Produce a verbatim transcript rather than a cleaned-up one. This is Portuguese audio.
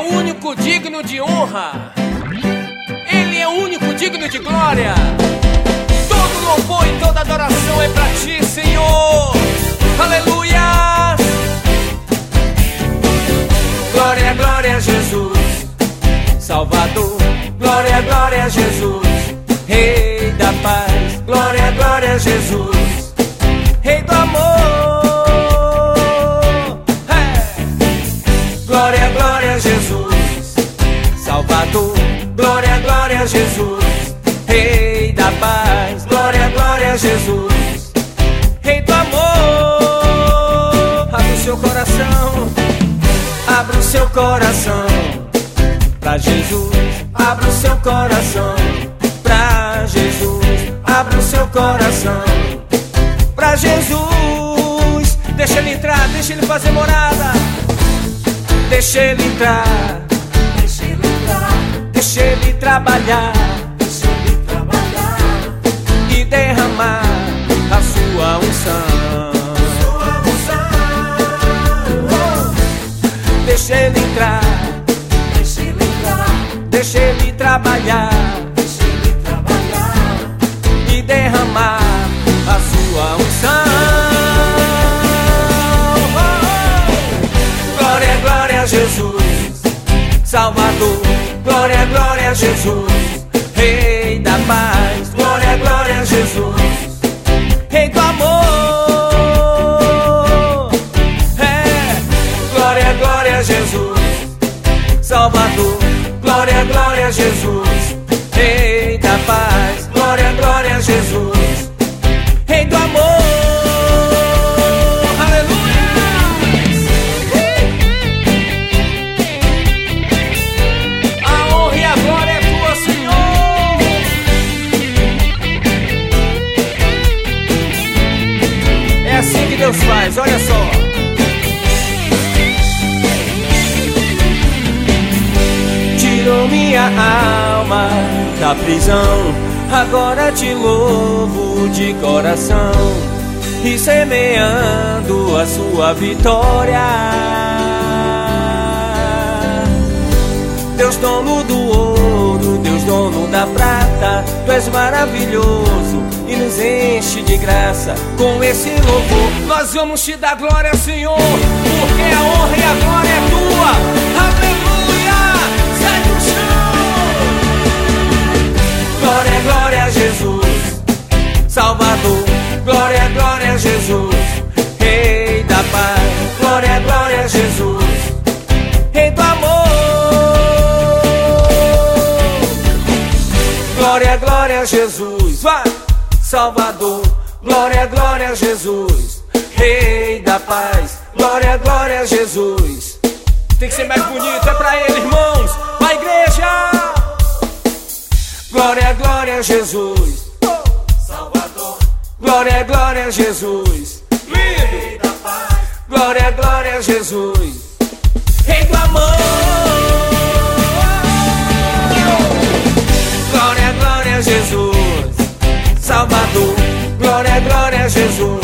o único digno de honra, Ele é o único digno de glória. Todo louvor e toda adoração é pra Ti, Senhor. Aleluia. Glória, glória a Jesus, Salvador. Glória, glória a Jesus, Rei da paz. Glória, glória a Jesus, Rei do amor. Hey! Glória, glória a Jesus, Salvador. Glória, glória a Jesus, Rei da paz. Glória, glória a Jesus, Rei do amor. Abre o seu coração, abra o seu coração pra Jesus. Abra o seu coração pra Jesus. Abra o seu coração pra Jesus. Deixa Ele entrar, deixa Ele fazer morada. Deixa Ele entrar, deixa Ele entrar. Deixa Ele trabalhar, deixa Ele trabalhar e derramar a sua unção. Sua unção. Deixa Ele entrar, deixa Ele entrar. Deixa Ele trabalhar, deixa Ele trabalhar e derramar a sua unção. Oh, oh. Glória, glória a Jesus, Salvador. Glória, glória a Jesus, Rei da paz. Glória, glória a Jesus, Rei do amor. É. Glória, glória a Jesus, Salvador. Glória, glória a Jesus, Rei da paz. Glória, glória a Jesus, Rei do amor. Aleluia. A honra e a glória é tua, Senhor. É assim que Deus faz, olha só. Tirou minha alma da prisão, agora te louvo de coração e semeando a sua vitória. Deus dono do ouro, Deus dono da prata, Tu és maravilhoso e nos enche de graça. Com esse louvor nós vamos Te dar glória, Senhor, porque a honra e a glória é Tua. Aleluia. Sai do chão. Glória, glória a Jesus, Salvador. Glória, glória a Jesus, Rei da paz. Glória, glória a Jesus, Rei do amor. Glória, glória a Jesus, vai, Salvador. Glória, glória a Jesus, Rei da paz. Glória, glória a Jesus. Tem que ser mais bonito, é pra Ele, irmãos. Vai, igreja. Glória, glória a Jesus, Salvador. Glória, glória a Jesus, Rei da paz. Glória, glória a Jesus, Rei do amor. Glória, glória a Jesus, Salvador. Glória, glória a Jesus,